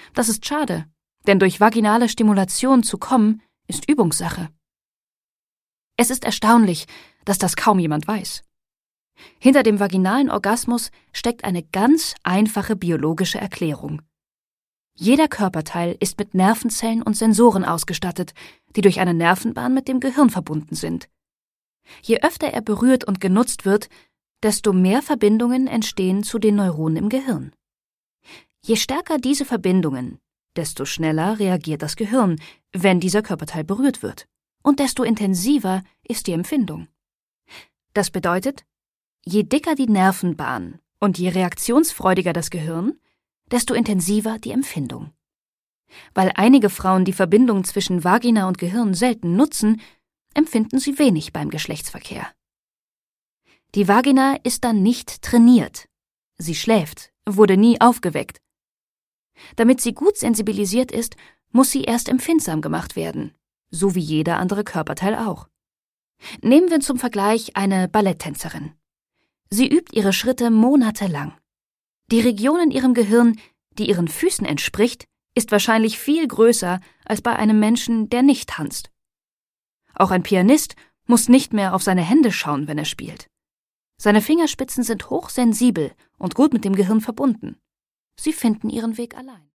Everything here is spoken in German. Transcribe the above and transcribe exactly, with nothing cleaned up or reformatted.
Das ist schade, denn durch vaginale Stimulation zu kommen, ist Übungssache. Es ist erstaunlich, dass das kaum jemand weiß. Hinter dem vaginalen Orgasmus steckt eine ganz einfache biologische Erklärung. Jeder Körperteil ist mit Nervenzellen und Sensoren ausgestattet, die durch eine Nervenbahn mit dem Gehirn verbunden sind. Je öfter er berührt und genutzt wird, desto mehr Verbindungen entstehen zu den Neuronen im Gehirn. Je stärker diese Verbindungen, desto schneller reagiert das Gehirn, wenn dieser Körperteil berührt wird, und desto intensiver ist die Empfindung. Das bedeutet, je dicker die Nervenbahn und je reaktionsfreudiger das Gehirn, desto intensiver die Empfindung. Weil einige Frauen die Verbindung zwischen Vagina und Gehirn selten nutzen, empfinden sie wenig beim Geschlechtsverkehr. Die Vagina ist dann nicht trainiert. Sie schläft, wurde nie aufgeweckt. Damit sie gut sensibilisiert ist, muss sie erst empfindsam gemacht werden, so wie jeder andere Körperteil auch. Nehmen wir zum Vergleich eine Balletttänzerin. Sie übt ihre Schritte monatelang. Die Region in ihrem Gehirn, die ihren Füßen entspricht, ist wahrscheinlich viel größer als bei einem Menschen, der nicht tanzt. Auch ein Pianist muss nicht mehr auf seine Hände schauen, wenn er spielt. Seine Fingerspitzen sind hochsensibel und gut mit dem Gehirn verbunden. Sie finden ihren Weg allein.